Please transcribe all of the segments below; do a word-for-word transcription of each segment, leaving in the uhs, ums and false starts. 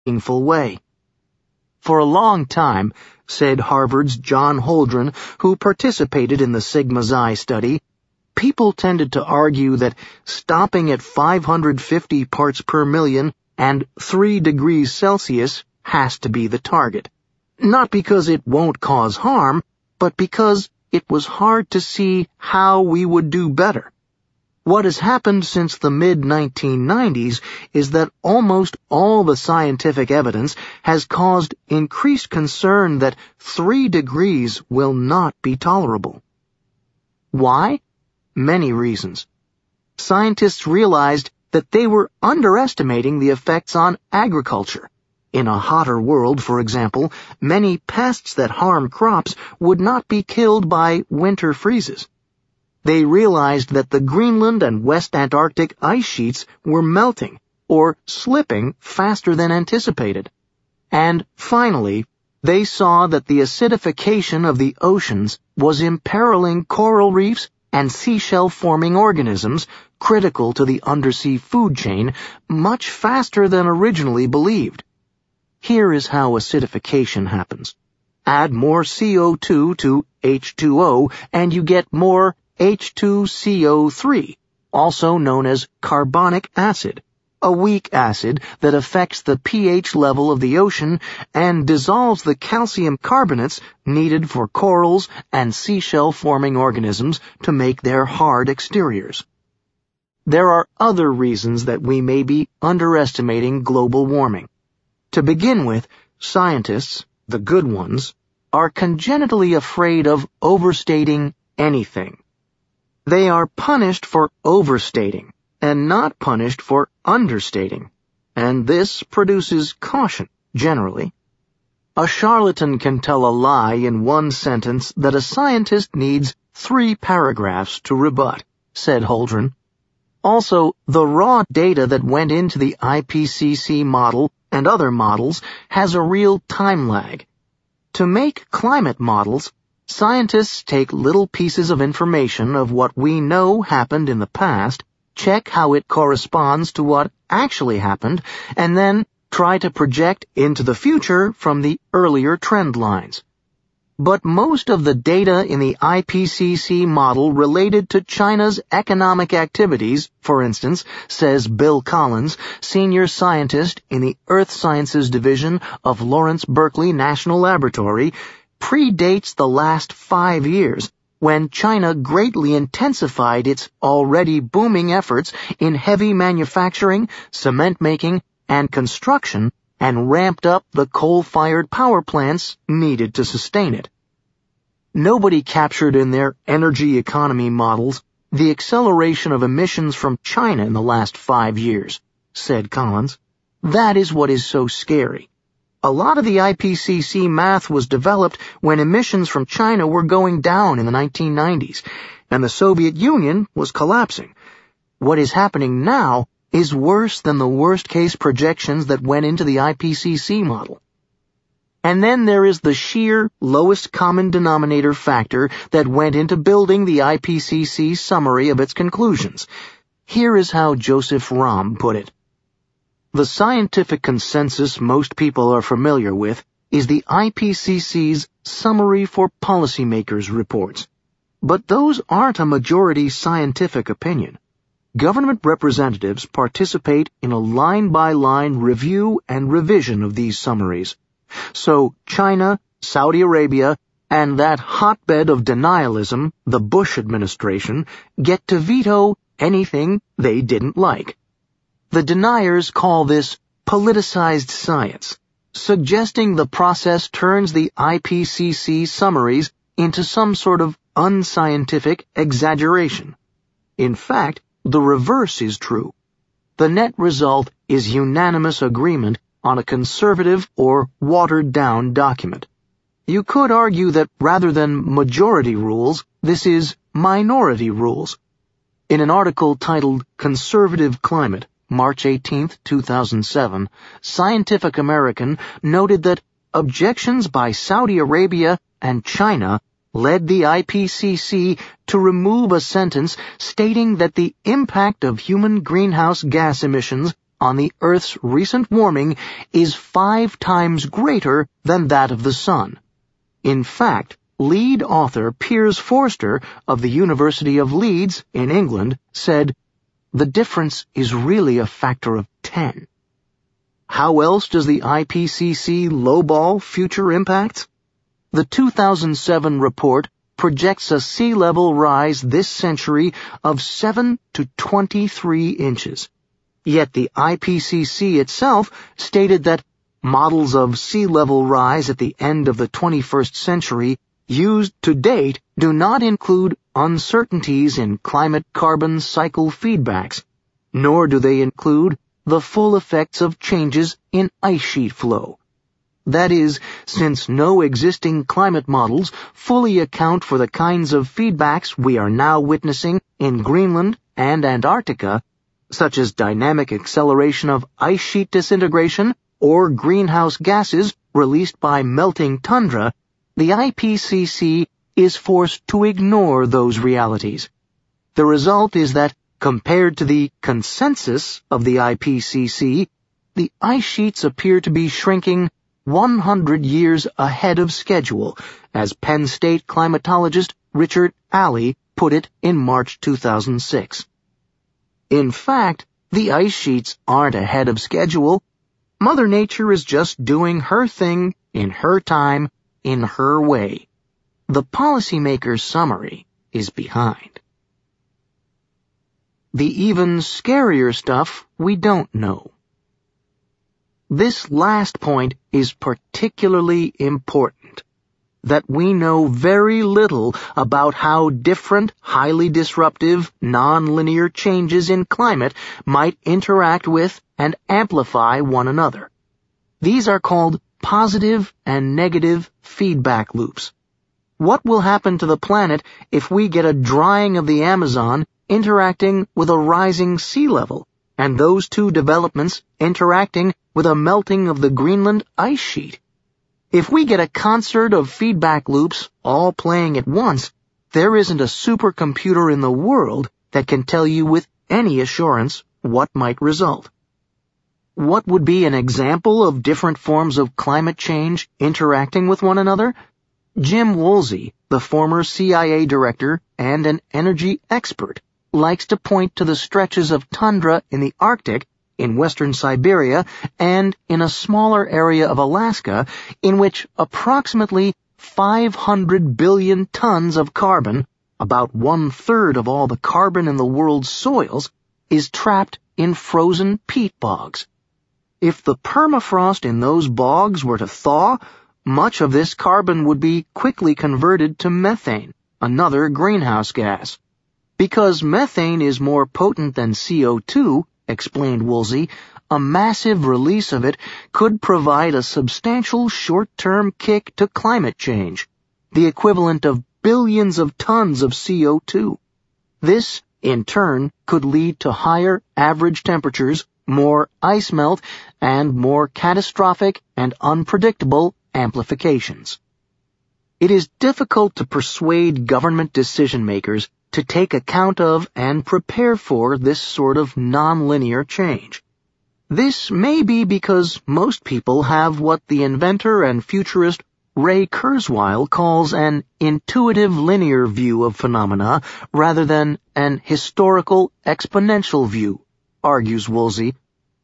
meaningful way. For a long time, said Harvard's John Holdren, who participated in the Sigma Xi study, people tended to argue that stopping at five hundred fifty parts per million and three degrees Celsius has to be the target. Not because it won't cause harm, but because it was hard to see how we would do better. What has happened since the mid nineteen nineties is that almost all the scientific evidence has caused increased concern that three degrees will not be tolerable. Why? Many reasons. Scientists realized that they were underestimating the effects on agriculture. In a hotter world, for example, many pests that harm crops would not be killed by winter freezes. They realized that the Greenland and West Antarctic ice sheets were melting or slipping faster than anticipated. And finally, they saw that the acidification of the oceans was imperiling coral reefs and seashell-forming organisms critical to the undersea food chain much faster than originally believed. Here is how acidification happens. Add more C O two to H two O and you get more H two C O three, also known as carbonic acid, a weak acid that affects the pH level of the ocean and dissolves the calcium carbonates needed for corals and seashell-forming organisms to make their hard exteriors. There are other reasons that we may be underestimating global warming. To begin with, scientists, the good ones, are congenitally afraid of overstating anything. They are punished for overstating and not punished for understating, and this produces caution, generally. A charlatan can tell a lie in one sentence that a scientist needs three paragraphs to rebut, said Holdren. Also, the raw data that went into the I P C C model and other models has a real time lag. To make climate models, scientists take little pieces of information of what we know happened in the past, check how it corresponds to what actually happened, and then try to project into the future from the earlier trend lines. But most of the data in the I P C C model related to China's economic activities, for instance, says Bill Collins, senior scientist in the Earth Sciences Division of Lawrence Berkeley National Laboratory, predates the last five years, when China greatly intensified its already booming efforts in heavy manufacturing, cement making, and construction, and ramped up the coal-fired power plants needed to sustain it. Nobody captured in their energy economy models the acceleration of emissions from China in the last five years, said Collins. That is what is so scary. A lot of the I P C C math was developed when emissions from China were going down in the nineteen nineties, and the Soviet Union was collapsing. What is happening now is worse than the worst-case projections that went into the I P C C model. And then there is the sheer lowest common denominator factor that went into building the I P C C summary of its conclusions. Here is how Joseph Romm put it. The scientific consensus most people are familiar with is the I P C C's Summary for Policymakers reports. But those aren't a majority scientific opinion. Government representatives participate in a line-by-line review and revision of these summaries. So China, Saudi Arabia, and that hotbed of denialism, the Bush administration, get to veto anything they didn't like. The deniers call this politicized science, suggesting the process turns the I P C C summaries into some sort of unscientific exaggeration. In fact, the reverse is true. The net result is unanimous agreement on a conservative or watered-down document. You could argue that rather than majority rules, this is minority rules. In an article titled Conservative Climate, March eighteenth, two thousand seven, Scientific American noted that objections by Saudi Arabia and China led the I P C C to remove a sentence stating that the impact of human greenhouse gas emissions on the Earth's recent warming is five times greater than that of the Sun. In fact, lead author Piers Forster of the University of Leeds in England said, "The difference is really a factor of ten. How else does the I P C C lowball future impacts? The two thousand seven report projects a sea level rise this century of seven to twenty-three inches. Yet the I P C C itself stated that models of sea level rise at the end of the twenty-first century used to date do not include uncertainties in climate carbon cycle feedbacks, nor do they include the full effects of changes in ice sheet flow. That is, since no existing climate models fully account for the kinds of feedbacks we are now witnessing in Greenland and Antarctica, such as dynamic acceleration of ice sheet disintegration or greenhouse gases released by melting tundra, the I P C C is forced to ignore those realities. The result is that, compared to the consensus of the I P C C, the ice sheets appear to be shrinking one hundred years ahead of schedule, as Penn State climatologist Richard Alley put it in March two thousand six. In fact, the ice sheets aren't ahead of schedule. Mother Nature is just doing her thing in her time, in her way. The policymaker's summary is behind. The even scarier stuff we don't know. This last point is particularly important, that we know very little about how different, highly disruptive, non-linear changes in climate might interact with and amplify one another. These are called positive and negative feedback loops. What will happen to the planet if we get a drying of the Amazon interacting with a rising sea level, and those two developments interacting with a melting of the Greenland ice sheet? If we get a concert of feedback loops all playing at once, there isn't a supercomputer in the world that can tell you with any assurance what might result. What would be an example of different forms of climate change interacting with one another? Jim Woolsey, the former C I A director and an energy expert, likes to point to the stretches of tundra in the Arctic, in western Siberia, and in a smaller area of Alaska, in which approximately five hundred billion tons of carbon, about one-third of all the carbon in the world's soils, is trapped in frozen peat bogs. If the permafrost in those bogs were to thaw, much of this carbon would be quickly converted to methane, another greenhouse gas. Because methane is more potent than C O two, explained Woolsey, a massive release of it could provide a substantial short-term kick to climate change, the equivalent of billions of tons of C O two. This, in turn, could lead to higher average temperatures, more ice melt, and more catastrophic and unpredictable amplifications. It is difficult to persuade government decision-makers to take account of and prepare for this sort of nonlinear change. This may be because most people have what the inventor and futurist Ray Kurzweil calls an intuitive linear view of phenomena rather than an historical exponential view, argues Woolsey.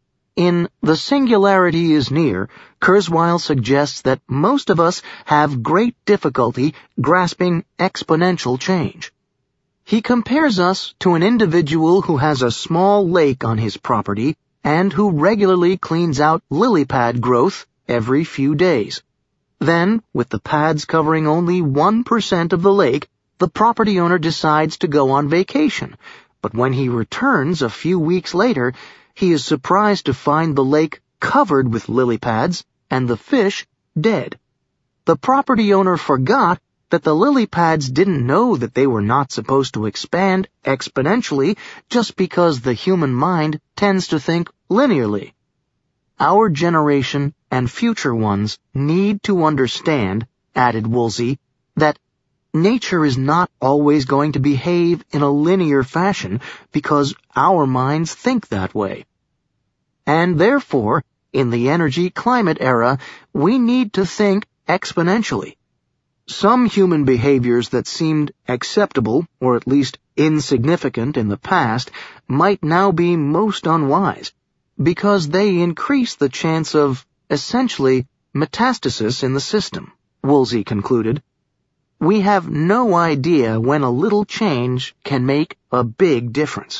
In The Singularity is Near, Kurzweil suggests that most of us have great difficulty grasping exponential change. He compares us to an individual who has a small lake on his property and who regularly cleans out lily pad growth every few days. Then, with the pads covering only one percent of the lake, the property owner decides to go on vacation, but when he returns a few weeks later, he is surprised to find the lake covered with lily pads and the fish dead. The property owner forgot that the lily pads didn't know that they were not supposed to expand exponentially just because the human mind tends to think linearly. Our generation and future ones need to understand, added Woolsey, that nature is not always going to behave in a linear fashion because our minds think that way. and therefore, in the energy-climate era, we need to think exponentially. Some human behaviors that seemed acceptable, or at least insignificant in the past, might now be most unwise, because they increase the chance of, essentially, metastasis in the system, Woolsey concluded. We have no idea when a little change can make a big difference.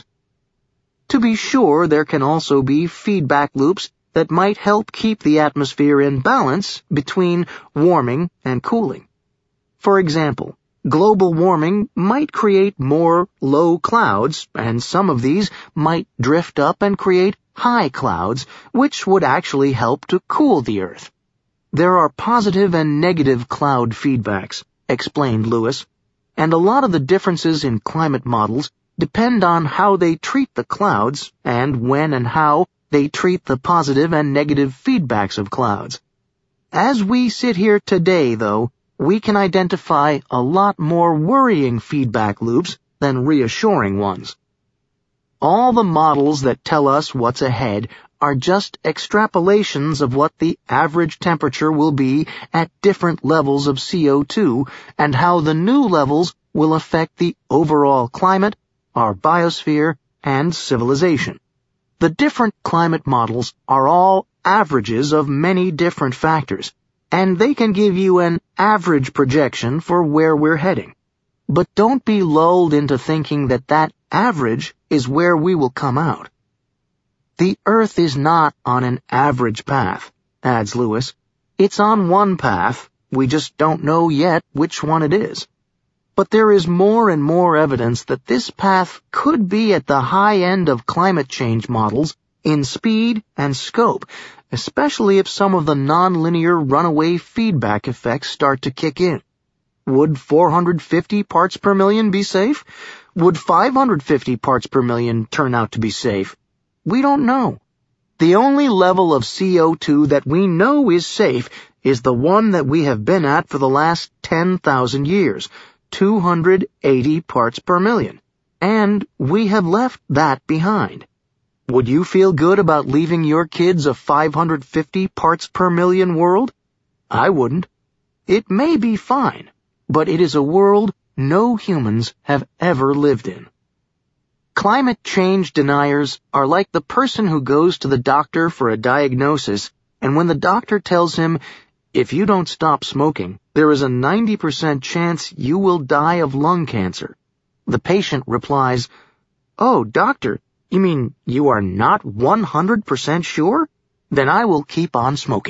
To be sure, there can also be feedback loops that might help keep the atmosphere in balance between warming and cooling. For example, global warming might create more low clouds, and some of these might drift up and create high clouds, which would actually help to cool the Earth. There are positive and negative cloud feedbacks, explained Lewis, and a lot of the differences in climate models depend on how they treat the clouds and when and how they treat the positive and negative feedbacks of clouds. As we sit here today, though, we can identify a lot more worrying feedback loops than reassuring ones. All the models that tell us what's ahead are just extrapolations of what the average temperature will be at different levels of C O two and how the new levels will affect the overall climate, our biosphere, and civilization. The different climate models are all averages of many different factors, and they can give you an average projection for where we're heading. But don't be lulled into thinking that that average is where we will come out. The Earth is not on an average path, adds Lewis. It's on one path, we just don't know yet which one it is. But there is more and more evidence that this path could be at the high end of climate change models in speed and scope, especially if some of the nonlinear runaway feedback effects start to kick in. Would four hundred fifty parts per million be safe? Would five hundred fifty parts per million turn out to be safe? We don't know. The only level of C O two that we know is safe is the one that we have been at for the last ten thousand years, two hundred eighty parts per million, and we have left that behind. Would you feel good about leaving your kids a five hundred fifty parts per million world? I wouldn't. It may be fine, but it is a world no humans have ever lived in. Climate change deniers are like the person who goes to the doctor for a diagnosis, and when the doctor tells him, if you don't stop smoking, there is a ninety percent chance you will die of lung cancer, the patient replies, "Oh, doctor, you mean you are not one hundred percent sure? Then I will keep on smoking."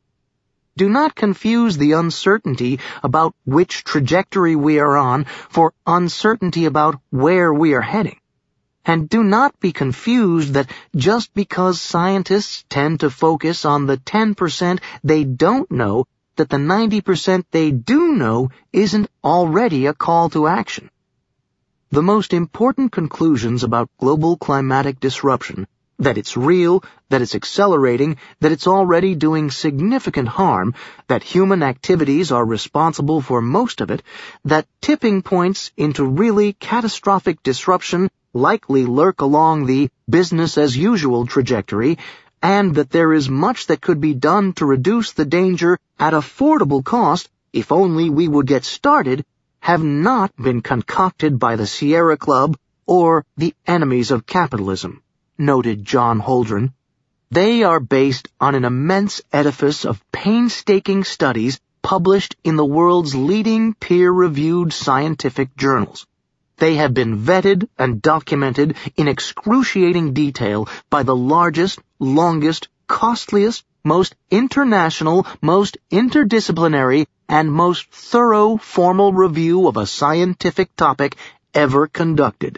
Do not confuse the uncertainty about which trajectory we are on for uncertainty about where we are heading. And do not be confused that just because scientists tend to focus on the ten percent they don't know, that the ninety percent they do know isn't already a call to action. The most important conclusions about global climatic disruption, that it's real, that it's accelerating, that it's already doing significant harm, that human activities are responsible for most of it, that tipping points into really catastrophic disruption likely lurk along the business-as-usual trajectory, and that there is much that could be done to reduce the danger at affordable cost if only we would get started, have not been concocted by the Sierra Club or the enemies of capitalism, noted John Holdren. They are based on an immense edifice of painstaking studies published in the world's leading peer-reviewed scientific journals. They have been vetted and documented in excruciating detail by the largest, longest, costliest, most international, most interdisciplinary, and most thorough formal review of a scientific topic ever conducted.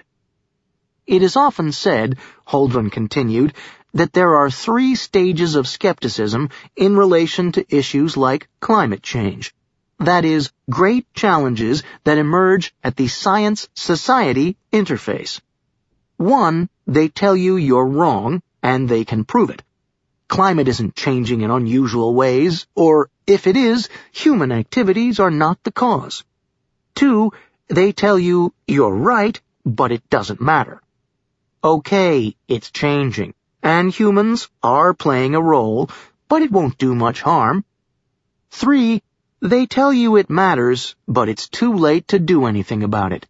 It is often said, Holdren continued, that there are three stages of skepticism in relation to issues like climate change. That is, great challenges that emerge at the science-society interface. One, they tell you you're wrong, and they can prove it. Climate isn't changing in unusual ways, or if it is, human activities are not the cause. Two, they tell you you're right, but it doesn't matter. Okay, it's changing, and humans are playing a role, but it won't do much harm. Three, they tell you it matters, but it's too late to do anything about it.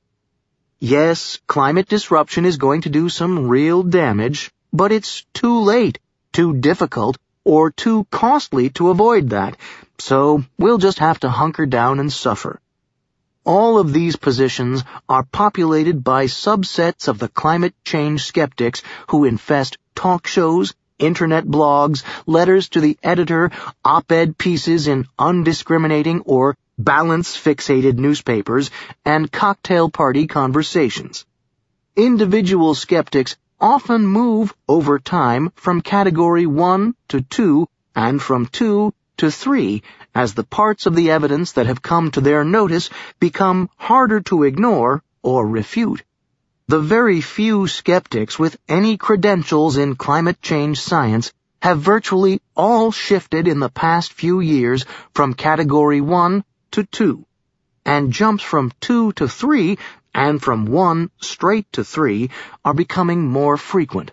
Yes, climate disruption is going to do some real damage, but it's too late, too difficult, or too costly to avoid that, so we'll just have to hunker down and suffer. All of these positions are populated by subsets of the climate change skeptics who infest talk shows, internet blogs, letters to the editor, op-ed pieces in undiscriminating or balance-fixated newspapers, and cocktail party conversations. Individual skeptics often move over time from category one to two and from two to three as the parts of the evidence that have come to their notice become harder to ignore or refute. The very few skeptics with any credentials in climate change science have virtually all shifted in the past few years from category one to two, and jumps from two to three and from one straight to three are becoming more frequent.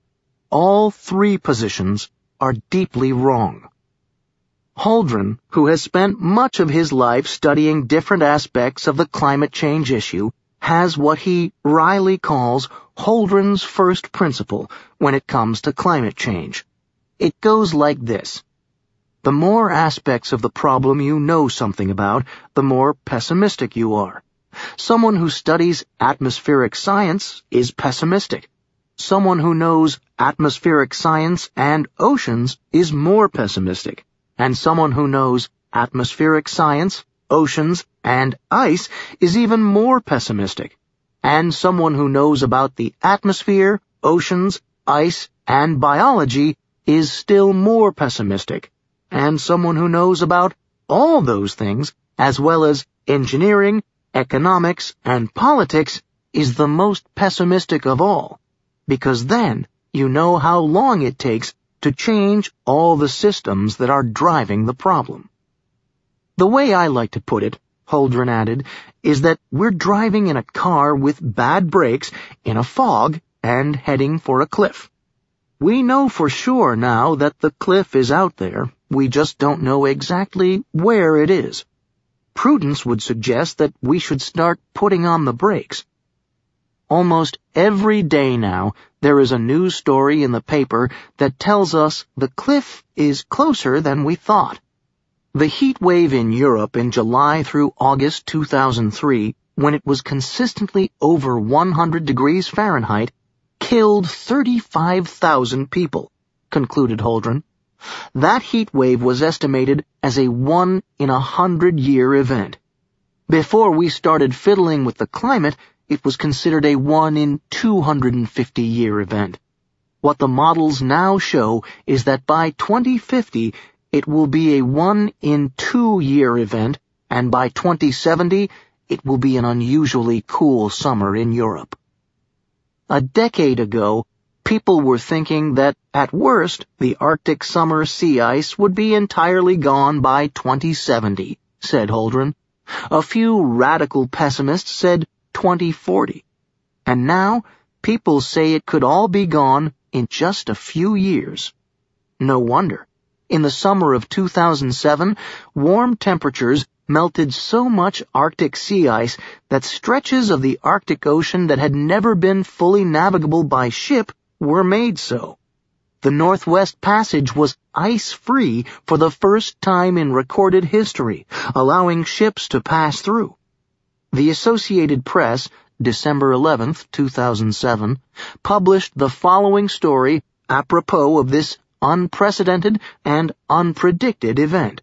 All three positions are deeply wrong. Holdren, who has spent much of his life studying different aspects of the climate change issue, has what he wryly calls Holdren's first principle when it comes to climate change. It goes like this. The more aspects of the problem you know something about, the more pessimistic you are. Someone who studies atmospheric science is pessimistic. Someone who knows atmospheric science and oceans is more pessimistic. And someone who knows atmospheric science, oceans, and ice is even more pessimistic. And someone who knows about the atmosphere, oceans, ice, and biology is still more pessimistic. And someone who knows about all those things, as well as engineering, economics, and politics, is the most pessimistic of all, because then you know how long it takes to change all the systems that are driving the problem. The way I like to put it, Holdren added, is that we're driving in a car with bad brakes in a fog and heading for a cliff. We know for sure now that the cliff is out there. We just don't know exactly where it is. Prudence would suggest that we should start putting on the brakes. Almost every day now, there is a news story in the paper that tells us the cliff is closer than we thought. The heat wave in Europe in July through August two thousand three, when it was consistently over one hundred degrees Fahrenheit, killed thirty-five thousand people, concluded Holdren. That heat wave was estimated as a one in a hundred year event. Before we started fiddling with the climate, it was considered a one in two hundred fifty year event. What the models now show is that by twenty fifty, it will be a one in two year event, and by twenty seventy, it will be an unusually cool summer in Europe. A decade ago, people were thinking that, at worst, the Arctic summer sea ice would be entirely gone by twenty seventy, said Holdren. A few radical pessimists said twenty forty. And now, people say it could all be gone in just a few years. No wonder. In the summer of two thousand seven, warm temperatures melted so much Arctic sea ice that stretches of the Arctic Ocean that had never been fully navigable by ship were made so. The Northwest Passage was ice-free for the first time in recorded history, allowing ships to pass through. The Associated Press, December eleventh, two thousand seven, published the following story apropos of this unprecedented and unpredicted event.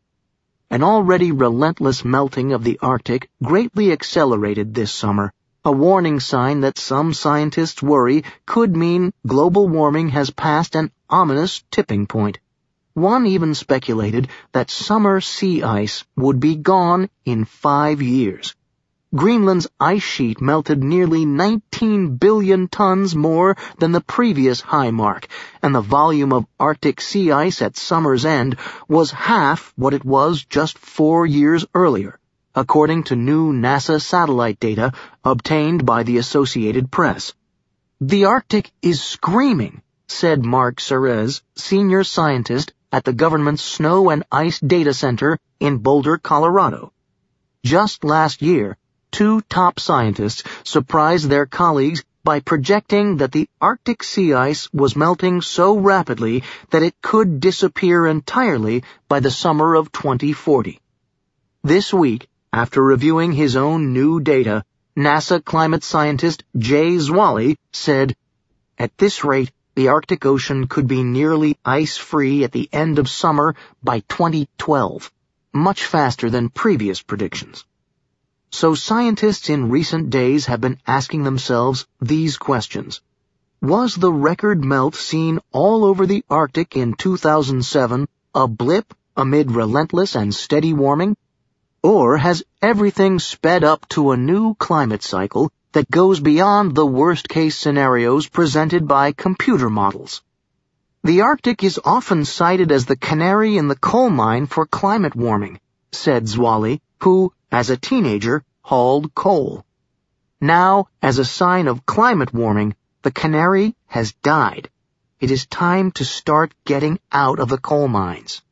An already relentless melting of the Arctic greatly accelerated this summer, a warning sign that some scientists worry could mean global warming has passed an ominous tipping point. One even speculated that summer sea ice would be gone in five years. Greenland's ice sheet melted nearly nineteen billion tons more than the previous high mark, and the volume of Arctic sea ice at summer's end was half what it was just four years earlier, according to new NASA satellite data obtained by the Associated Press. The Arctic is screaming, said Mark Serez, senior scientist at the government's Snow and Ice Data Center in Boulder, Colorado. Just last year, two top scientists surprised their colleagues by projecting that the Arctic sea ice was melting so rapidly that it could disappear entirely by the summer of twenty forty. This week, after reviewing his own new data, NASA climate scientist Jay Zwally said, "At this rate, the Arctic Ocean could be nearly ice-free at the end of summer by twenty twelve, much faster than previous predictions." So scientists in recent days have been asking themselves these questions. Was the record melt seen all over the Arctic in two thousand seven a blip amid relentless and steady warming? Or has everything sped up to a new climate cycle that goes beyond the worst-case scenarios presented by computer models? The Arctic is often cited as the canary in the coal mine for climate warming, said Zwally, who, as a teenager, hauled coal. Now, as a sign of climate warming, the canary has died. It is time to start getting out of the coal mines.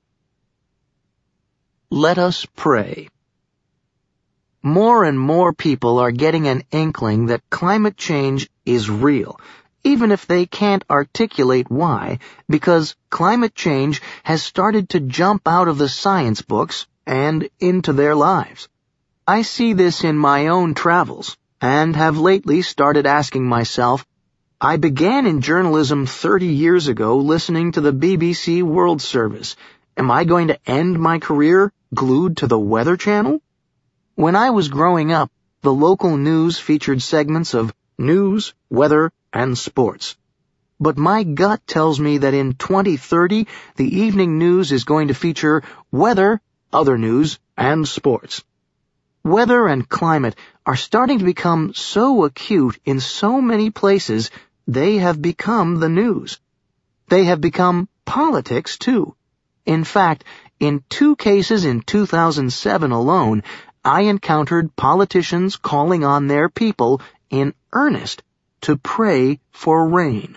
Let us pray. More and more people are getting an inkling that climate change is real, even if they can't articulate why, because climate change has started to jump out of the science books and into their lives. I see this in my own travels, and have lately started asking myself, I began in journalism thirty years ago listening to the B B C World Service. Am I going to end my career glued to the Weather Channel? When I was growing up, the local news featured segments of news, weather, and sports. But my gut tells me that in twenty thirty, the evening news is going to feature weather, other news, and sports. Weather and climate are starting to become so acute in so many places, they have become the news. They have become politics, too. In fact, in two cases in two thousand seven alone, I encountered politicians calling on their people in earnest to pray for rain.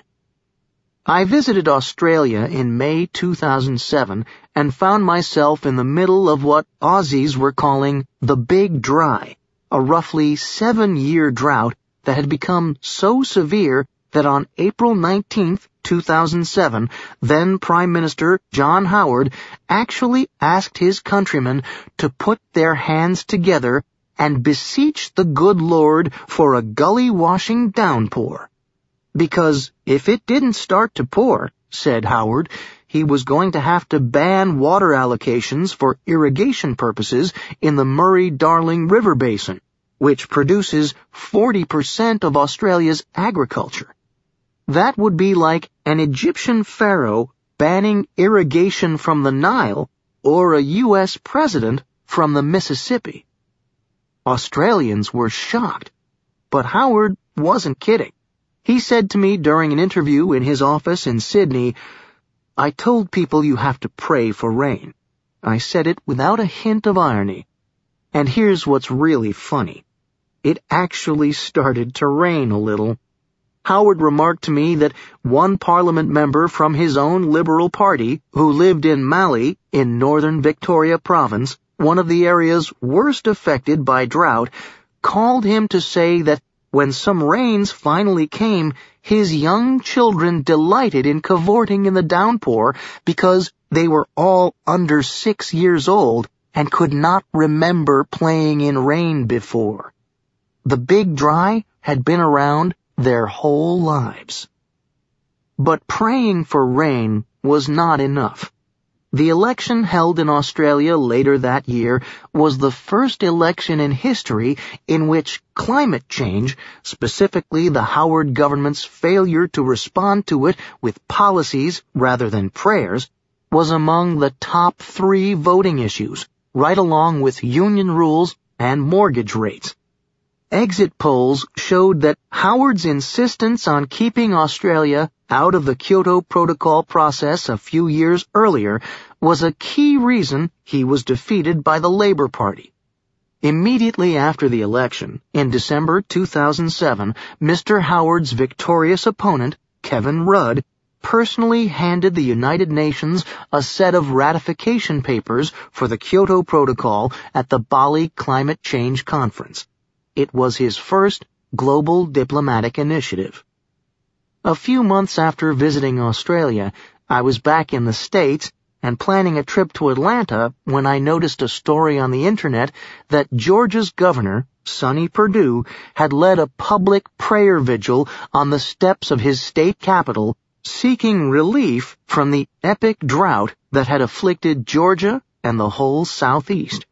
I visited Australia in May two thousand seven and found myself in the middle of what Aussies were calling the Big Dry, a roughly seven-year drought that had become so severe that on April nineteenth, two thousand seven, then Prime Minister John Howard actually asked his countrymen to put their hands together and beseech the good Lord for a gully-washing downpour. Because if it didn't start to pour, said Howard, he was going to have to ban water allocations for irrigation purposes in the Murray-Darling River Basin, which produces forty percent of Australia's agriculture. That would be like an Egyptian pharaoh banning irrigation from the Nile or a U S president from the Mississippi. Australians were shocked, but Howard wasn't kidding. He said to me during an interview in his office in Sydney, "I told people you have to pray for rain." I said it without a hint of irony. And here's what's really funny. It actually started to rain a little. Howard remarked to me that one parliament member from his own Liberal Party, who lived in Mallee in northern Victoria Province, one of the areas worst affected by drought, called him to say that when some rains finally came, his young children delighted in cavorting in the downpour because they were all under six years old and could not remember playing in rain before. The Big Dry had been around their whole lives. But praying for rain was not enough. The election held in Australia later that year was the first election in history in which climate change, specifically the Howard government's failure to respond to it with policies rather than prayers, was among the top three voting issues, right along with union rules and mortgage rates. Exit polls showed that Howard's insistence on keeping Australia out of the Kyoto Protocol process a few years earlier was a key reason he was defeated by the Labour Party. Immediately after the election, in December two thousand seven, Mister Howard's victorious opponent, Kevin Rudd, personally handed the United Nations a set of ratification papers for the Kyoto Protocol at the Bali Climate Change Conference. It was his first global diplomatic initiative. A few months after visiting Australia, I was back in the States and planning a trip to Atlanta when I noticed a story on the internet that Georgia's governor, Sonny Perdue, had led a public prayer vigil on the steps of his state capital, seeking relief from the epic drought that had afflicted Georgia and the whole Southeast.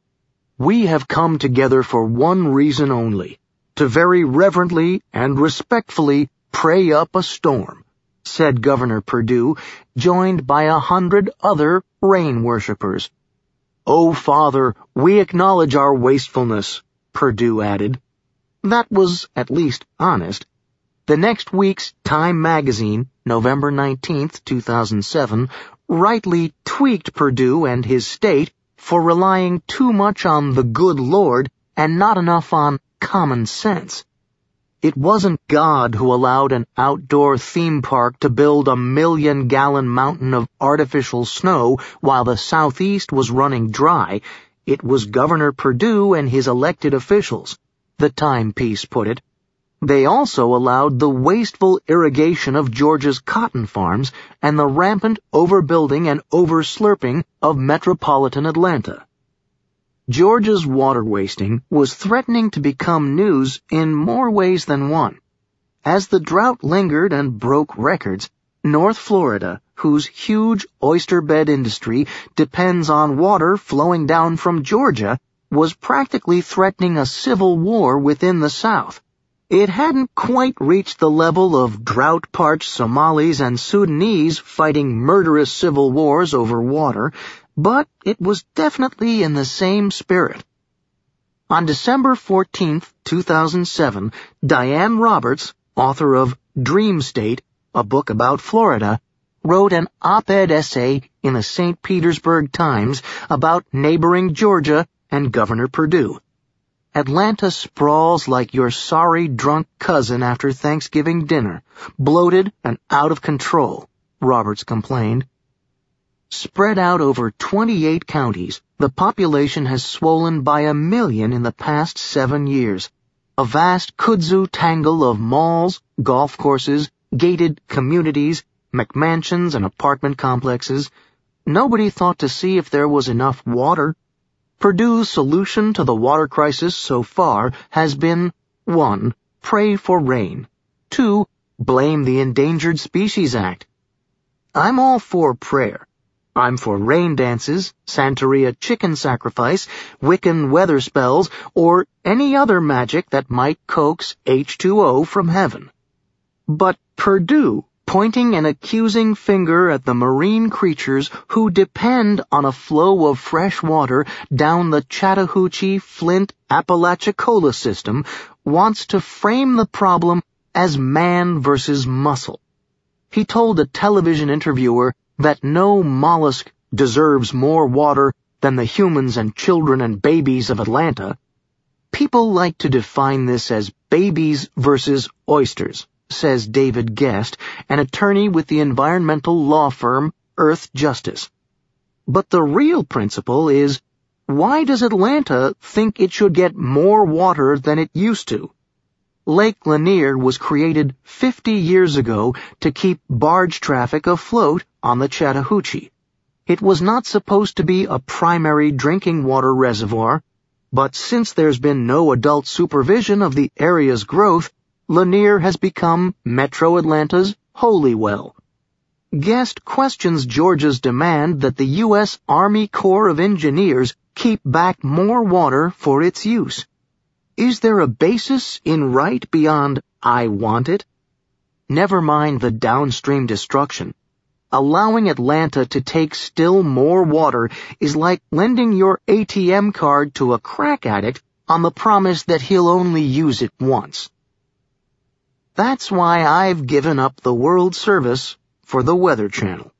"We have come together for one reason only, to very reverently and respectfully pray up a storm," said Governor Perdue, joined by a hundred other rain worshippers. "Oh, Father, we acknowledge our wastefulness," Perdue added. That was at least honest. The next week's Time magazine, November nineteenth, two thousand seven, rightly tweaked Perdue and his state for relying too much on the good Lord and not enough on common sense. It wasn't God who allowed an outdoor theme park to build a million-gallon mountain of artificial snow while the Southeast was running dry. It was Governor Perdue and his elected officials, the timepiece put it. They also allowed the wasteful irrigation of Georgia's cotton farms and the rampant overbuilding and overslurping of metropolitan Atlanta. Georgia's water wasting was threatening to become news in more ways than one. As the drought lingered and broke records, North Florida, whose huge oyster bed industry depends on water flowing down from Georgia, was practically threatening a civil war within the South. It hadn't quite reached the level of drought-parched Somalis and Sudanese fighting murderous civil wars over water, but it was definitely in the same spirit. On December fourteenth, two thousand seven, Diane Roberts, author of Dream State, a book about Florida, wrote an op-ed essay in the Saint Petersburg Times about neighboring Georgia and Governor Perdue. "Atlanta sprawls like your sorry drunk cousin after Thanksgiving dinner, bloated and out of control," Roberts complained. Spread out over twenty-eight counties, the population has swollen by a million in the past seven years. A vast kudzu tangle of malls, golf courses, gated communities, McMansions and apartment complexes. Nobody thought to see if there was enough water. Perdue's solution to the water crisis so far has been one. Pray for rain. two. Blame the Endangered Species Act. I'm all for prayer. I'm for rain dances, Santeria chicken sacrifice, Wiccan weather spells, or any other magic that might coax H two O from heaven. But Perdue, pointing an accusing finger at the marine creatures who depend on a flow of fresh water down the Chattahoochee-Flint-Apalachicola system, wants to frame the problem as man versus mussel. He told a television interviewer that no mollusk deserves more water than the humans and children and babies of Atlanta. People like to define this as babies versus oysters, says David Guest, an attorney with the environmental law firm Earth Justice. But the real principle is, why does Atlanta think it should get more water than it used to? Lake Lanier was created fifty years ago to keep barge traffic afloat on the Chattahoochee. It was not supposed to be a primary drinking water reservoir, but since there's been no adult supervision of the area's growth, Lanier has become Metro Atlanta's holy well. Guest questions Georgia's demand that the U S Army Corps of Engineers keep back more water for its use. Is there a basis in right beyond "I want it"? Never mind the downstream destruction. Allowing Atlanta to take still more water is like lending your A T M card to a crack addict on the promise that he'll only use it once. That's why I've given up the World Service for the Weather Channel.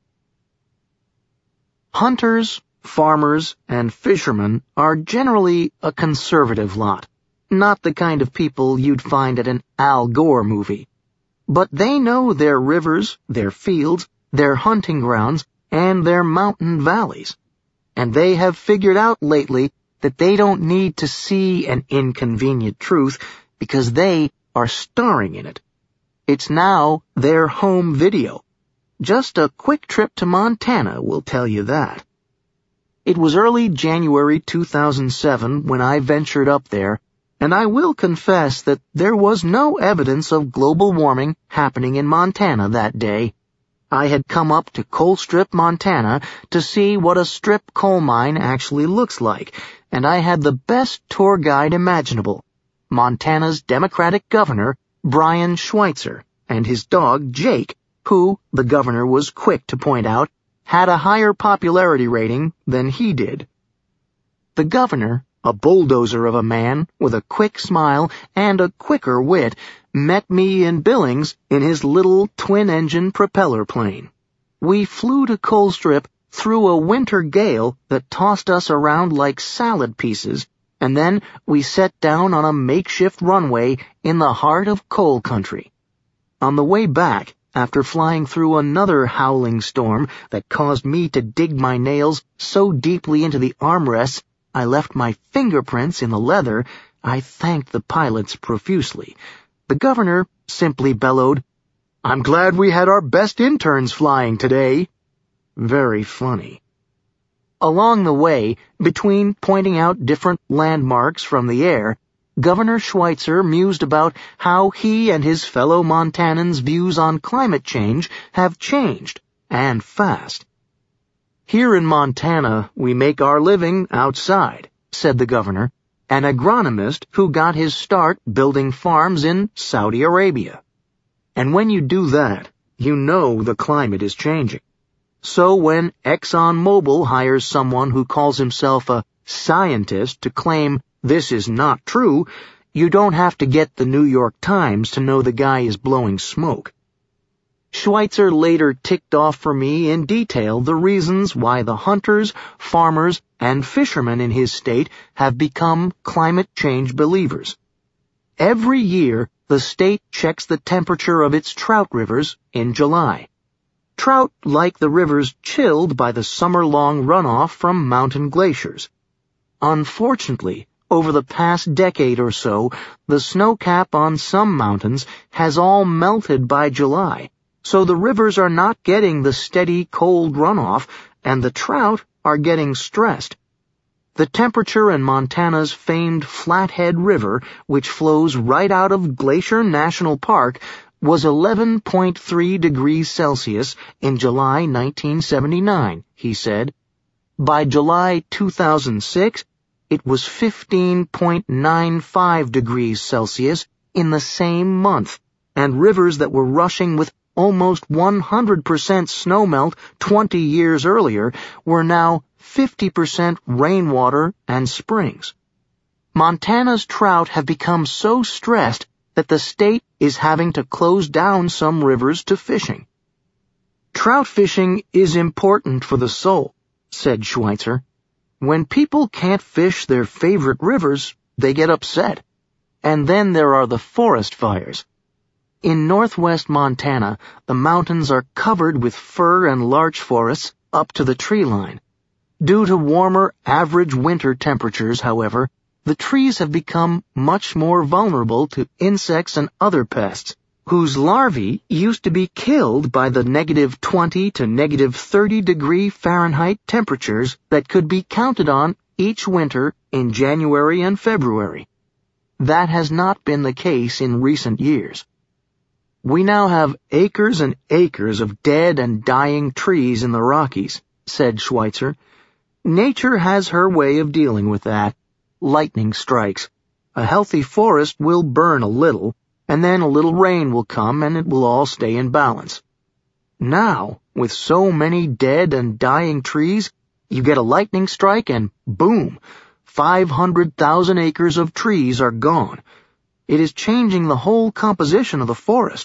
Hunters, farmers, and fishermen are generally a conservative lot, not the kind of people you'd find at an Al Gore movie. But they know their rivers, their fields, their hunting grounds, and their mountain valleys. And they have figured out lately that they don't need to see an inconvenient truth because they are starring in it. It's now their home video. Just a quick trip to Montana will tell you that. It was early January two thousand seven when I ventured up there, and I will confess that there was no evidence of global warming happening in Montana that day. I had come up to Colstrip, Montana, to see what a strip coal mine actually looks like, and I had the best tour guide imaginable, Montana's Democratic governor, Brian Schweitzer, and his dog, Jake, who, the governor was quick to point out, had a higher popularity rating than he did. The governor, a bulldozer of a man with a quick smile and a quicker wit, met me in Billings in his little twin-engine propeller plane. We flew to Colstrip through a winter gale that tossed us around like salad pieces, and then we set down on a makeshift runway in the heart of coal country. On the way back, after flying through another howling storm that caused me to dig my nails so deeply into the armrests I left my fingerprints in the leather, I thanked the pilots profusely. The governor simply bellowed, "I'm glad we had our best interns flying today." Very funny. Along the way, between pointing out different landmarks from the air, Governor Schweitzer mused about how he and his fellow Montanans' views on climate change have changed, and fast. "Here in Montana, we make our living outside," said the governor, an agronomist who got his start building farms in Saudi Arabia. "And when you do that, you know the climate is changing. So when ExxonMobil hires someone who calls himself a scientist to claim this is not true, you don't have to get the New York Times to know the guy is blowing smoke." Schweitzer later ticked off for me in detail the reasons why the hunters, farmers, and fishermen in his state have become climate change believers. Every year, the state checks the temperature of its trout rivers in July. Trout like the rivers chilled by the summer-long runoff from mountain glaciers. Unfortunately, over the past decade or so, the snowcap on some mountains has all melted by July, so the rivers are not getting the steady cold runoff, and the trout are getting stressed. The temperature in Montana's famed Flathead River, which flows right out of Glacier National Park, was eleven point three degrees Celsius in July nineteen seventy-nine, he said. By July two thousand six, it was fifteen point nine five degrees Celsius in the same month, and rivers that were rushing with almost one hundred percent snowmelt twenty years earlier were now fifty percent rainwater and springs. Montana's trout have become so stressed that the state is having to close down some rivers to fishing. "Trout fishing is important for the soul," said Schweitzer. "When people can't fish their favorite rivers, they get upset. And then there are the forest fires. In northwest Montana, the mountains are covered with fir and larch forests up to the tree line. Due to warmer average winter temperatures, however, the trees have become much more vulnerable to insects and other pests, whose larvae used to be killed by the negative twenty to negative thirty degree Fahrenheit temperatures that could be counted on each winter in January and February. That has not been the case in recent years. We now have acres and acres of dead and dying trees in the Rockies," said Schweitzer. "Nature has her way of dealing with that. Lightning strikes. A healthy forest will burn a little, and then a little rain will come and it will all stay in balance. Now, with so many dead and dying trees, you get a lightning strike and boom, five hundred thousand acres of trees are gone. It is changing the whole composition of the forest.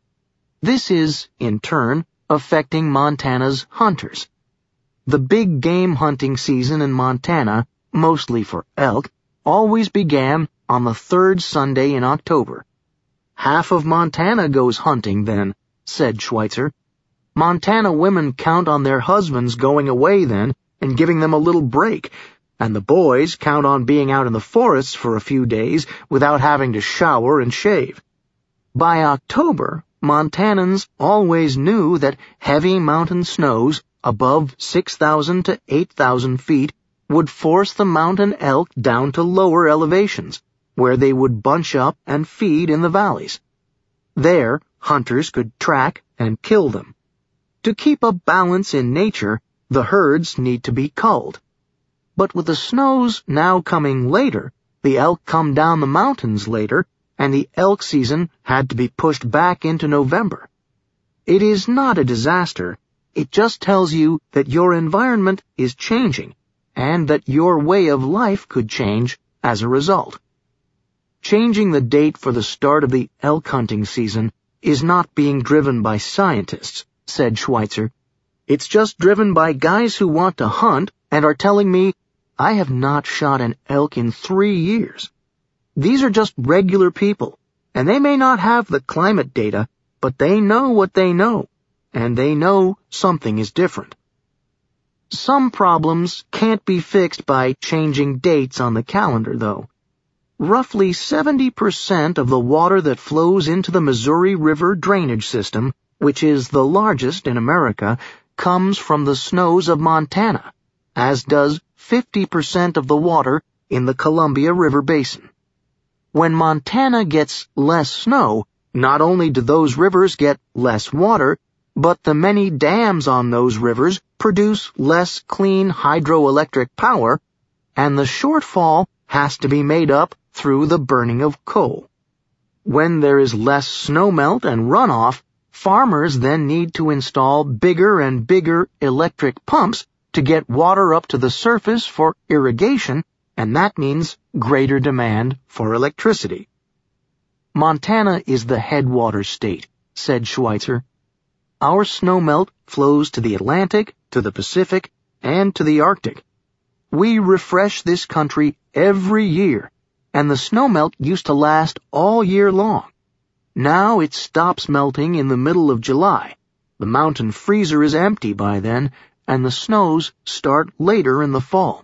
This is, in turn, affecting Montana's hunters. The big game hunting season in Montana, mostly for elk, always began on the third Sunday in October. half of Montana goes hunting then, said Schweitzer. Montana women count on their husbands going away then and giving them a little break, and the boys count on being out in the forests for a few days without having to shower and shave. By October, Montanans always knew that heavy mountain snows above six thousand to eight thousand feet would force the mountain elk down to lower elevations, where they would bunch up and feed in the valleys. There, hunters could track and kill them. To keep a balance in nature, the herds need to be culled. But with the snows now coming later, the elk come down the mountains later, and the elk season had to be pushed back into November. It is not a disaster. It just tells you that your environment is changing, and that your way of life could change as a result. Changing the date for the start of the elk hunting season is not being driven by scientists, said Schweitzer. It's just driven by guys who want to hunt and are telling me, I have not shot an elk in three years. These are just regular people, and they may not have the climate data, but they know what they know, and they know something is different. Some problems can't be fixed by changing dates on the calendar, though. Roughly seventy percent of the water that flows into the Missouri River drainage system, which is the largest in America, comes from the snows of Montana, as does fifty percent of the water in the Columbia River Basin. When Montana gets less snow, not only do those rivers get less water, but the many dams on those rivers produce less clean hydroelectric power, and the shortfall has to be made up through the burning of coal. When there is less snowmelt and runoff, farmers then need to install bigger and bigger electric pumps to get water up to the surface for irrigation, and that means greater demand for electricity. Montana is the headwater state, said Schweitzer. Our snowmelt flows to the Atlantic, to the Pacific, and to the Arctic. We refresh this country every year, and the snowmelt used to last all year long. Now it stops melting in the middle of July. The mountain freezer is empty by then, and the snows start later in the fall.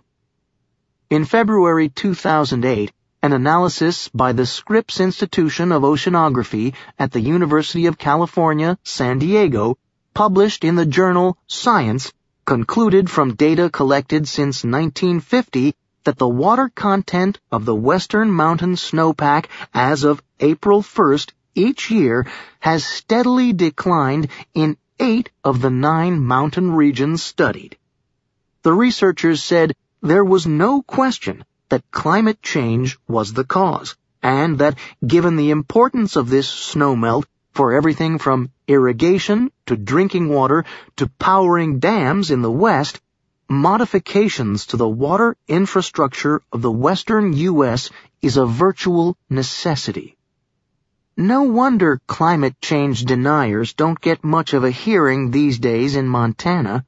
In February two thousand eight, an analysis by the Scripps Institution of Oceanography at the University of California, San Diego, published in the journal Science, concluded from data collected since nineteen fifty that the water content of the western mountain snowpack as of April first each year has steadily declined in eight of the nine mountain regions studied. The researchers said there was no question that climate change was the cause, and that given the importance of this snowmelt for everything from irrigation to drinking water to powering dams in the West, modifications to the water infrastructure of the western U S is a virtual necessity. No wonder climate change deniers don't get much of a hearing these days in Montana.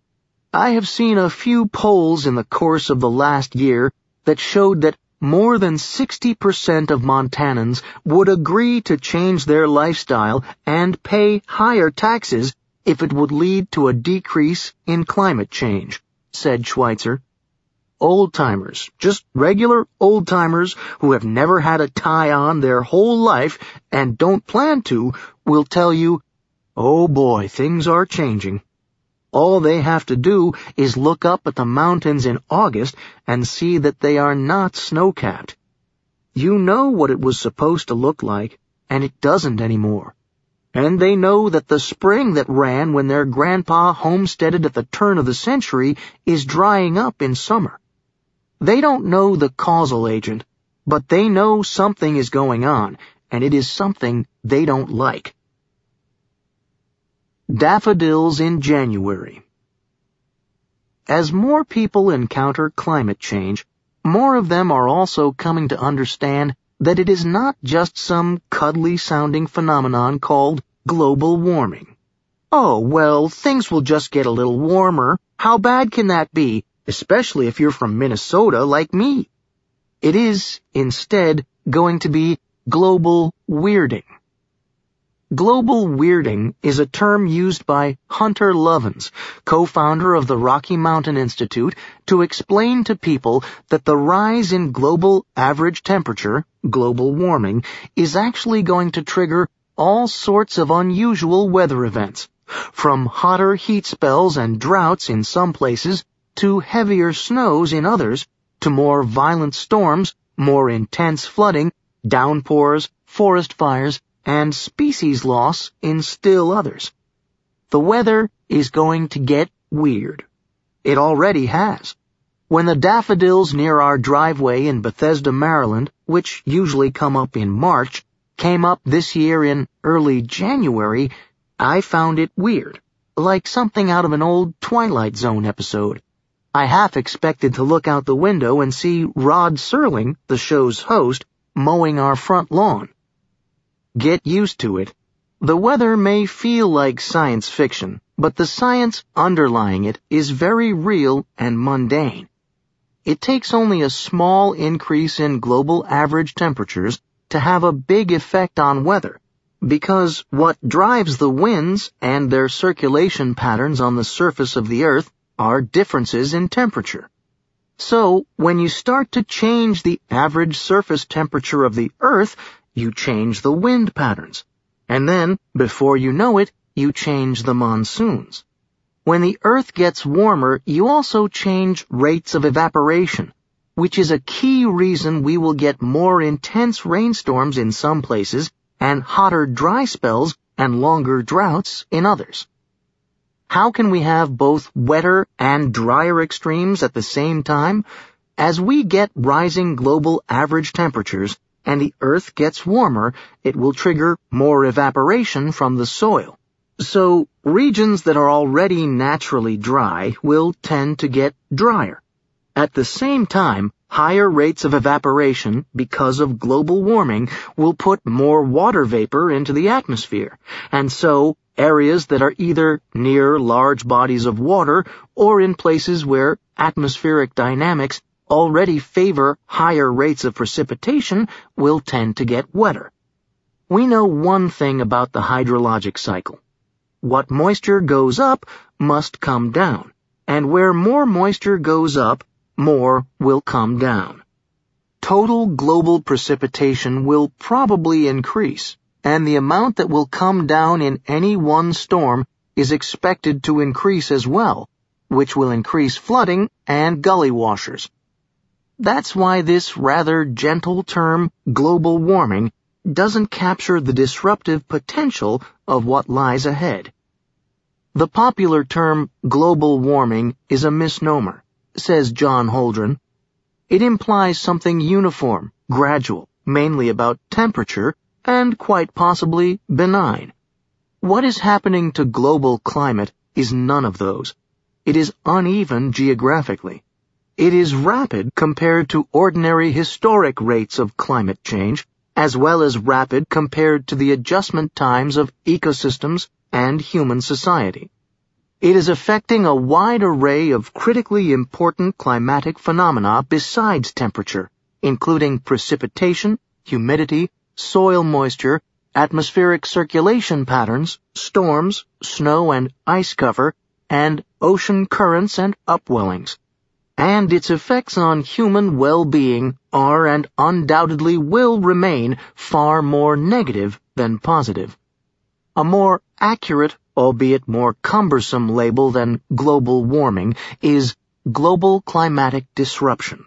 I have seen a few polls in the course of the last year that showed that more than sixty percent of Montanans would agree to change their lifestyle and pay higher taxes if it would lead to a decrease in climate change, said Schweitzer. Old-timers, just regular old-timers who have never had a tie on their whole life and don't plan to, will tell you, oh boy, things are changing. All they have to do is look up at the mountains in August and see that they are not snow-capped. You know what it was supposed to look like, and it doesn't anymore. And they know that the spring that ran when their grandpa homesteaded at the turn of the century is drying up in summer. They don't know the causal agent, but they know something is going on, and it is something they don't like. Daffodils in January. As more people encounter climate change, more of them are also coming to understand that it is not just some cuddly-sounding phenomenon called global warming. Oh, well, things will just get a little warmer. How bad can that be, especially if you're from Minnesota like me? It is, instead, going to be global weirding. Global weirding is a term used by Hunter Lovins, co-founder of the Rocky Mountain Institute, to explain to people that the rise in global average temperature, global warming, is actually going to trigger all sorts of unusual weather events, from hotter heat spells and droughts in some places to heavier snows in others, to more violent storms, more intense flooding, downpours, forest fires, and species loss in still others. The weather is going to get weird. It already has. When the daffodils near our driveway in Bethesda, Maryland, which usually come up in March, came up this year in early January, I found it weird, like something out of an old Twilight Zone episode. I half expected to look out the window and see Rod Serling, the show's host, mowing our front lawn. Get used to it. The weather may feel like science fiction, but the science underlying it is very real and mundane. It takes only a small increase in global average temperatures to have a big effect on weather, because what drives the winds and their circulation patterns on the surface of the earth are differences in temperature. So, when you start to change the average surface temperature of the earth, you change the wind patterns. And then, before you know it, you change the monsoons. When the earth gets warmer, you also change rates of evaporation, which is a key reason we will get more intense rainstorms in some places and hotter dry spells and longer droughts in others. How can we have both wetter and drier extremes at the same time? As we get rising global average temperatures and the earth gets warmer, it will trigger more evaporation from the soil. So, regions that are already naturally dry will tend to get drier. At the same time, higher rates of evaporation because of global warming will put more water vapor into the atmosphere, and so areas that are either near large bodies of water or in places where atmospheric dynamics already favor higher rates of precipitation will tend to get wetter. We know one thing about the hydrologic cycle. What moisture goes up must come down, and where more moisture goes up, more will come down. Total global precipitation will probably increase, and the amount that will come down in any one storm is expected to increase as well, which will increase flooding and gully washers. That's why this rather gentle term, global warming, doesn't capture the disruptive potential of what lies ahead. The popular term global warming is a misnomer, says John Holdren. It implies something uniform, gradual, mainly about temperature, and quite possibly benign. What is happening to global climate is none of those. It is uneven geographically. It is rapid compared to ordinary historic rates of climate change, as well as rapid compared to the adjustment times of ecosystems and human society. It is affecting a wide array of critically important climatic phenomena besides temperature, including precipitation, humidity, soil moisture, atmospheric circulation patterns, storms, snow and ice cover, and ocean currents and upwellings. And its effects on human well-being are and undoubtedly will remain far more negative than positive. A more accurate, albeit more cumbersome label than global warming is global climatic disruption.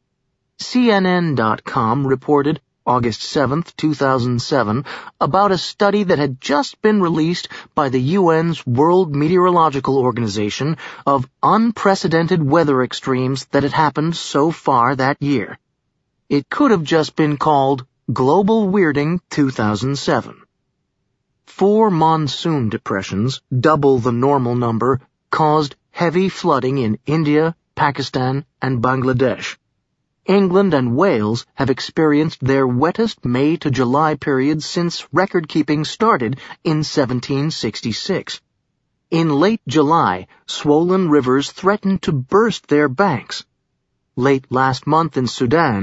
C N N dot com reported August seventh, two thousand seven, about a study that had just been released by the U N's World Meteorological Organization of unprecedented weather extremes that had happened so far that year. It could have just been called Global Weirding two thousand seven. Four monsoon depressions, double the normal number, caused heavy flooding in India, Pakistan, and Bangladesh. England and Wales have experienced their wettest May to July period since record-keeping started in seventeen sixty-six. In late July, swollen rivers threatened to burst their banks. Late last month in Sudan,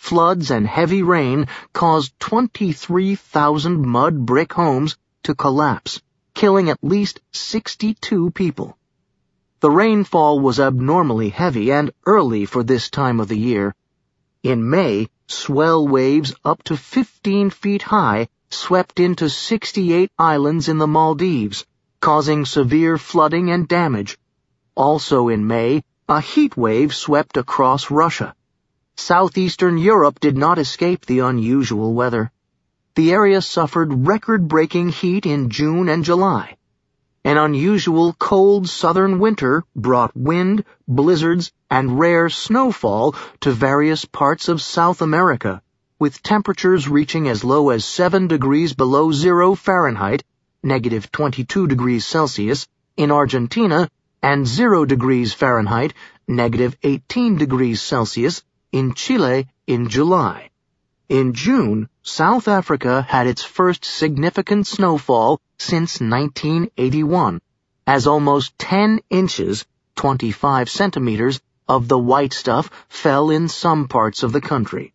floods and heavy rain caused twenty-three thousand mud brick homes to collapse, killing at least sixty-two people. The rainfall was abnormally heavy and early for this time of the year. In May, swell waves up to fifteen feet high swept into sixty-eight islands in the Maldives, causing severe flooding and damage. Also in May, a heat wave swept across Russia. Southeastern Europe did not escape the unusual weather. The area suffered record-breaking heat in June and July. An unusual cold southern winter brought wind, blizzards, and rare snowfall to various parts of South America, with temperatures reaching as low as seven degrees below zero Fahrenheit, negative twenty-two degrees Celsius, in Argentina, and zero degrees Fahrenheit, negative eighteen degrees Celsius, in Chile in July. In June, South Africa had its first significant snowfall since nineteen eighty-one, as almost ten inches, twenty-five centimeters, of the white stuff fell in some parts of the country.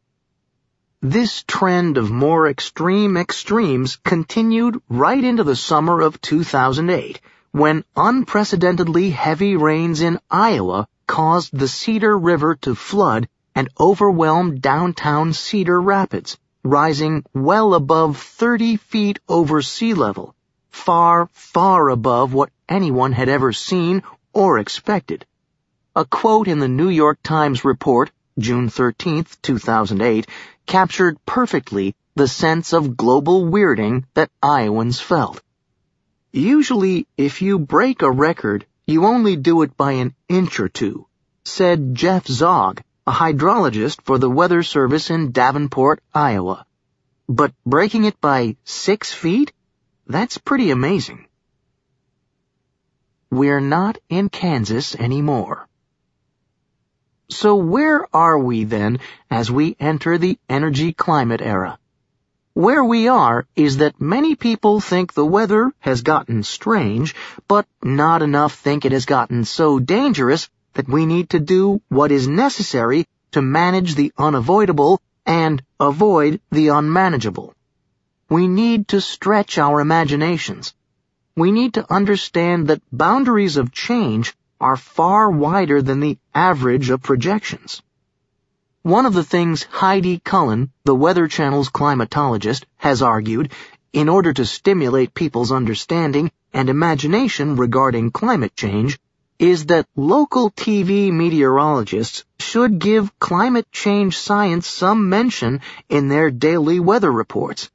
This trend of more extreme extremes continued right into the summer of two thousand eight, when unprecedentedly heavy rains in Iowa caused the Cedar River to flood and overwhelmed downtown Cedar Rapids, rising well above thirty feet over sea level, far, far above what anyone had ever seen or expected. A quote in the New York Times report, June thirteenth, two thousand eight, captured perfectly the sense of global weirding that Iowans felt. Usually, if you break a record, you only do it by an inch or two, said Jeff Zog, a hydrologist for the Weather Service in Davenport, Iowa. But breaking it by six feet? That's pretty amazing. We're not in Kansas anymore. So where are we then as we enter the energy climate era? Where we are is that many people think the weather has gotten strange, but not enough think it has gotten so dangerous that we need to do what is necessary to manage the unavoidable and avoid the unmanageable. We need to stretch our imaginations. We need to understand that boundaries of change are far wider than the average of projections. One of the things Heidi Cullen, the Weather Channel's climatologist, has argued, in order to stimulate people's understanding and imagination regarding climate change, is that local T V meteorologists should give climate change science some mention in their daily weather reports.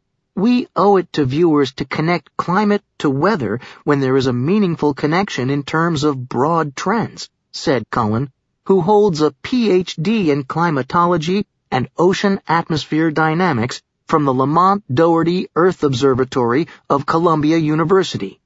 We owe it to viewers to connect climate to weather when there is a meaningful connection in terms of broad trends, said Cullen, who holds a P H D in climatology and ocean atmosphere dynamics from the Lamont Doherty Earth Observatory of Columbia University.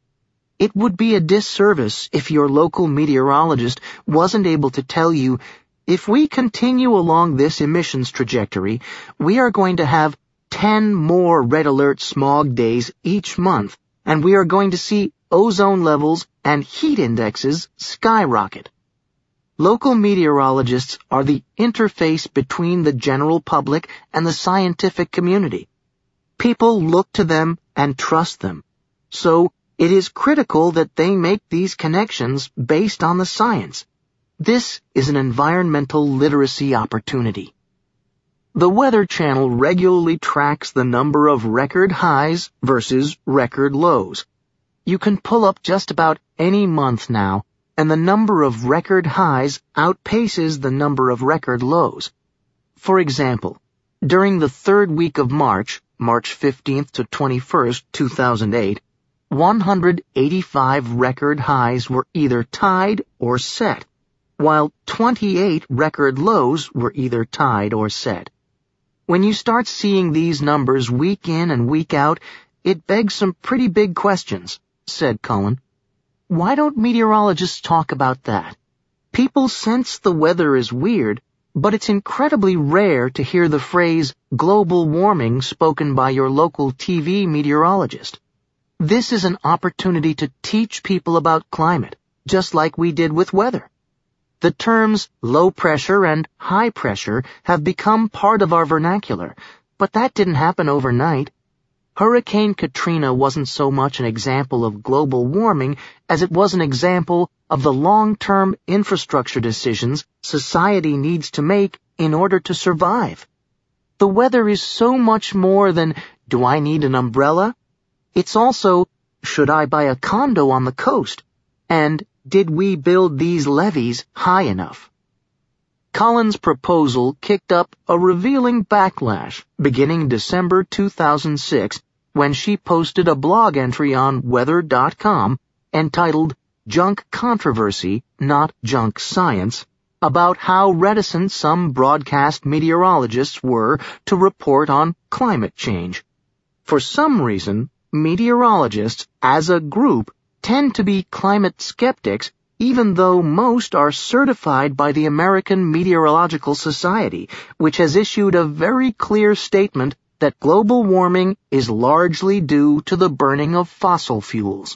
It would be a disservice if your local meteorologist wasn't able to tell you, if we continue along this emissions trajectory, we are going to have ten more red alert smog days each month, and we are going to see ozone levels and heat indexes skyrocket. Local meteorologists are the interface between the general public and the scientific community. People look to them and trust them. So, it is critical that they make these connections based on the science. This is an environmental literacy opportunity. The Weather Channel regularly tracks the number of record highs versus record lows. You can pull up just about any month now, and the number of record highs outpaces the number of record lows. For example, during the third week of March, March fifteenth to twenty-first, two thousand eight, one hundred eighty-five record highs were either tied or set, while twenty-eight record lows were either tied or set. When you start seeing these numbers week in and week out, it begs some pretty big questions, said Cullen. Why don't meteorologists talk about that? People sense the weather is weird, but it's incredibly rare to hear the phrase global warming spoken by your local T V meteorologist. This is an opportunity to teach people about climate, just like we did with weather. The terms low pressure and high pressure have become part of our vernacular, but that didn't happen overnight. Hurricane Katrina wasn't so much an example of global warming as it was an example of the long-term infrastructure decisions society needs to make in order to survive. The weather is so much more than, do I need an umbrella? It's also, should I buy a condo on the coast? And did we build these levees high enough? Colin's proposal kicked up a revealing backlash beginning December two thousand six when she posted a blog entry on weather dot com entitled Junk Controversy, Not Junk Science, about how reticent some broadcast meteorologists were to report on climate change. For some reason, meteorologists, as a group, tend to be climate skeptics, even though most are certified by the American Meteorological Society, which has issued a very clear statement that global warming is largely due to the burning of fossil fuels.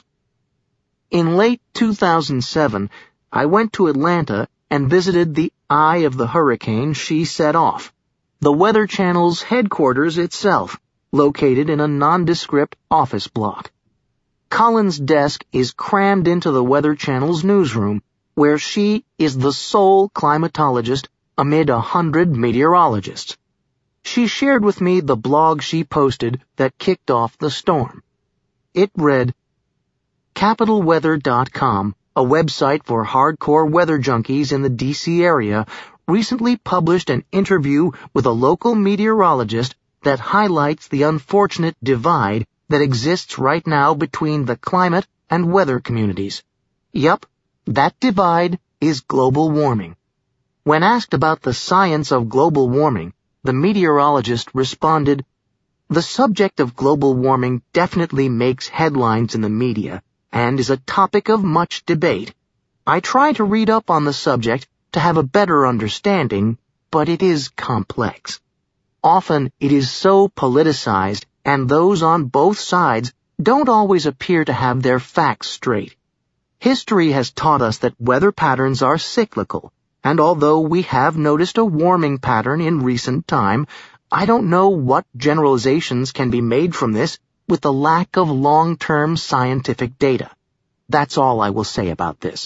In late two thousand seven, I went to Atlanta and visited the eye of the hurricane she set off, the Weather Channel's headquarters itself, located in a nondescript office block. Colin's desk is crammed into the Weather Channel's newsroom, where she is the sole climatologist amid a hundred meteorologists. She shared with me the blog she posted that kicked off the storm. It read, Capital Weather dot com, a website for hardcore weather junkies in the D C area, recently published an interview with a local meteorologist that highlights the unfortunate divide that exists right now between the climate and weather communities. Yup, that divide is global warming. When asked about the science of global warming, the meteorologist responded, The subject of global warming definitely makes headlines in the media and is a topic of much debate. I try to read up on the subject to have a better understanding, but it is complex. Often it is so politicized, and those on both sides don't always appear to have their facts straight. History has taught us that weather patterns are cyclical, and although we have noticed a warming pattern in recent time, I don't know what generalizations can be made from this with the lack of long-term scientific data. That's all I will say about this.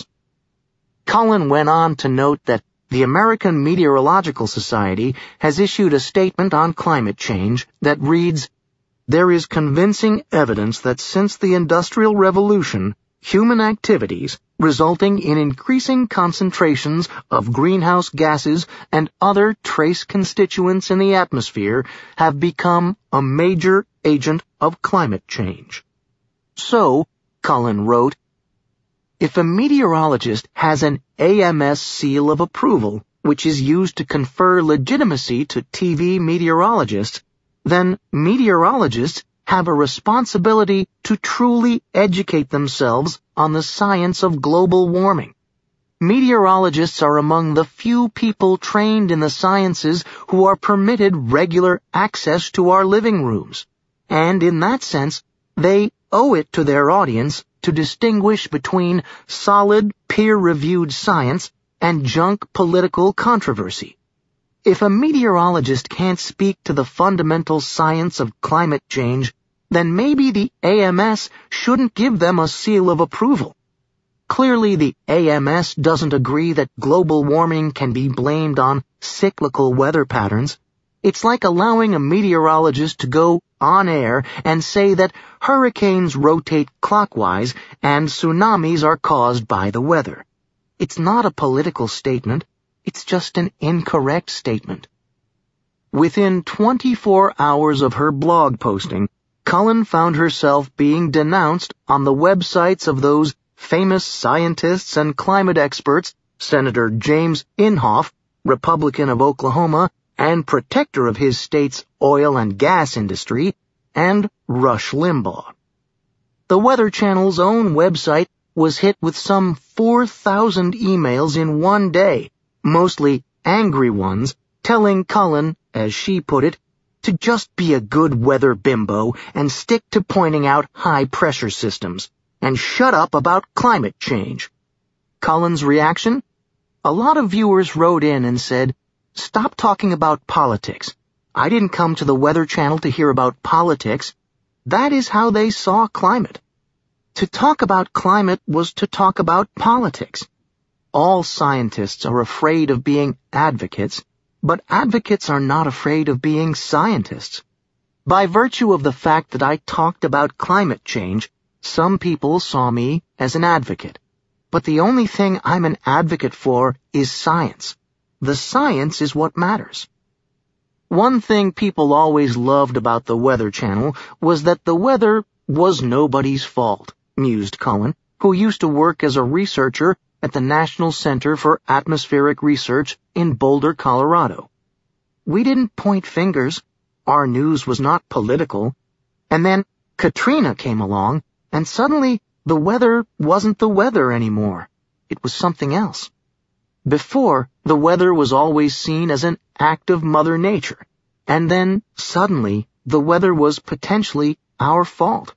Colin went on to note that the American Meteorological Society has issued a statement on climate change that reads, There is convincing evidence that since the Industrial Revolution, human activities, resulting in increasing concentrations of greenhouse gases and other trace constituents in the atmosphere, have become a major agent of climate change. So, Colin wrote, if a meteorologist has an A M S seal of approval, which is used to confer legitimacy to T V meteorologists, then meteorologists have a responsibility to truly educate themselves on the science of global warming. Meteorologists are among the few people trained in the sciences who are permitted regular access to our living rooms, and in that sense, they owe it to their audience to distinguish between solid, peer-reviewed science and junk political controversy. If a meteorologist can't speak to the fundamental science of climate change, then maybe the A M S shouldn't give them a seal of approval. Clearly, the A M S doesn't agree that global warming can be blamed on cyclical weather patterns. It's like allowing a meteorologist to go on air and say that hurricanes rotate clockwise and tsunamis are caused by the weather. It's not a political statement. It's just an incorrect statement. Within twenty-four hours of her blog posting, Colin found herself being denounced on the websites of those famous scientists and climate experts, Senator James Inhofe, Republican of Oklahoma, and protector of his state's oil and gas industry, and Rush Limbaugh. The Weather Channel's own website was hit with some four thousand emails in one day, mostly angry ones, telling Colin, as she put it, to just be a good weather bimbo and stick to pointing out high-pressure systems, and shut up about climate change. Colin's reaction? A lot of viewers wrote in and said, "Stop talking about politics. I didn't come to the Weather Channel to hear about politics." That is how they saw climate. To talk about climate was to talk about politics. All scientists are afraid of being advocates, but advocates are not afraid of being scientists. By virtue of the fact that I talked about climate change, some people saw me as an advocate. But the only thing I'm an advocate for is science. The science is what matters. One thing people always loved about the Weather Channel was that the weather was nobody's fault, mused Cullen, who used to work as a researcher at the National Center for Atmospheric Research in Boulder, Colorado. We didn't point fingers. Our news was not political. And then Katrina came along, and suddenly the weather wasn't the weather anymore. It was something else. Before, the weather was always seen as an act of Mother Nature, and then, suddenly, the weather was potentially our fault.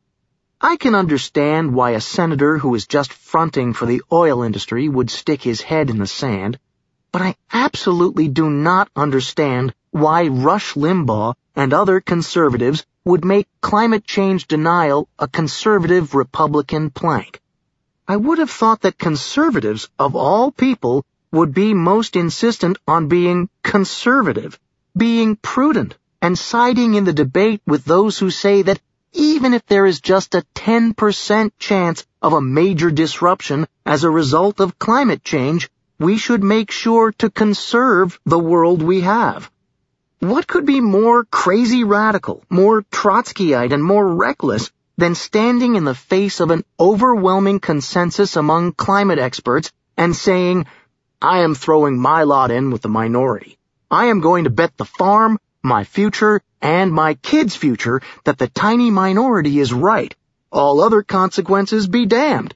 I can understand why a senator who is just fronting for the oil industry would stick his head in the sand, but I absolutely do not understand why Rush Limbaugh and other conservatives would make climate change denial a conservative Republican plank. I would have thought that conservatives, of all people, would be most insistent on being conservative, being prudent, and siding in the debate with those who say that even if there is just a ten percent chance of a major disruption as a result of climate change, we should make sure to conserve the world we have. What could be more crazy radical, more Trotskyite, and more reckless than standing in the face of an overwhelming consensus among climate experts and saying, "I am throwing my lot in with the minority. I am going to bet the farm, my future, and my kids' future that the tiny minority is right. All other consequences be damned."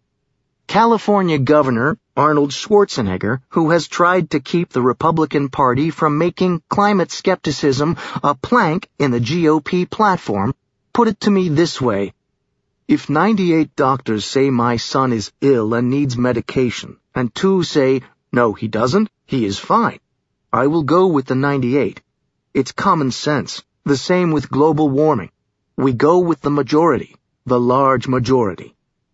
California Governor Arnold Schwarzenegger, who has tried to keep the Republican Party from making climate skepticism a plank in the G O P platform, put it to me this way: "If ninety-eight doctors say my son is ill and needs medication, and two say, no, he doesn't, he is fine, I will go with the ninety-eight. It's common sense. The same with global warming. We go with the majority, the large majority."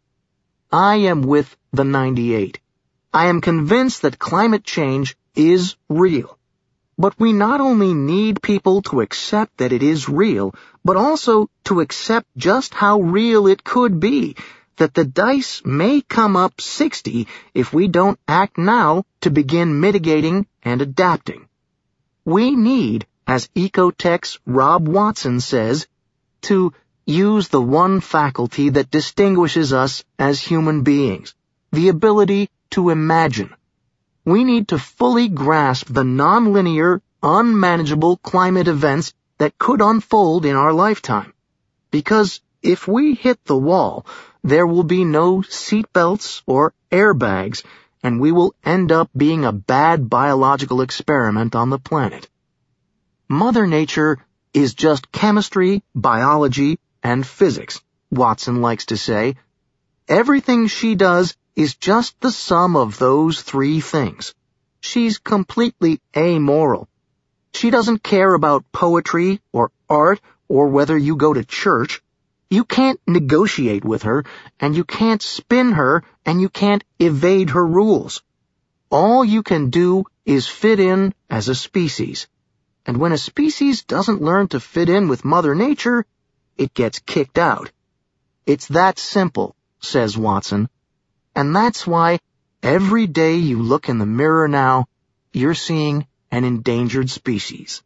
I am with the ninety-eight. I am convinced that climate change is real. But we not only need people to accept that it is real, but also to accept just how real it could be, that the dice may come up sixty if we don't act now to begin mitigating and adapting. We need, as Ecotech's Rob Watson says, to use the one faculty that distinguishes us as human beings, the ability to imagine. We need to fully grasp the nonlinear, unmanageable climate events that could unfold in our lifetime. Because if we hit the wall, there will be no seatbelts or airbags, and we will end up being a bad biological experiment on the planet. Mother Nature is just chemistry, biology, and physics, Watson likes to say. Everything she does is just the sum of those three things. She's completely amoral. She doesn't care about poetry or art or whether you go to church. You can't negotiate with her, and you can't spin her, and you can't evade her rules. All you can do is fit in as a species. And when a species doesn't learn to fit in with Mother Nature, it gets kicked out. It's that simple, says Watson. And that's why every day you look in the mirror now, you're seeing an endangered species.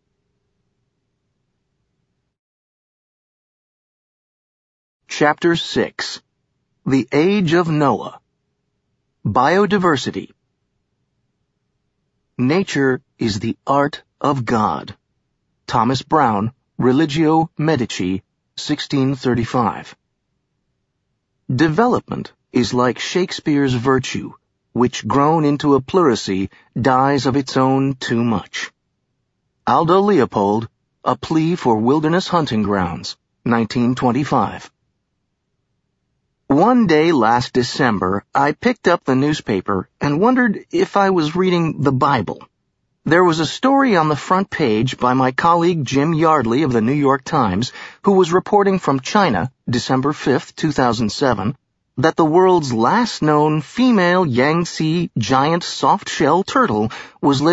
Chapter six. The Age of Noah. Biodiversity. Nature is the art of God. Thomas Brown, Religio Medici, sixteen thirty-five. Development is like Shakespeare's virtue, which grown into a pleurisy dies of its own too much. Aldo Leopold, A Plea for Wilderness Hunting Grounds, nineteen twenty-five. One day last December, I picked up the newspaper and wondered if I was reading the Bible. There was a story on the front page by my colleague Jim Yardley of the New York Times, who was reporting from China, December fifth, two thousand seven, that the world's last known female Yangtze giant soft-shell turtle was living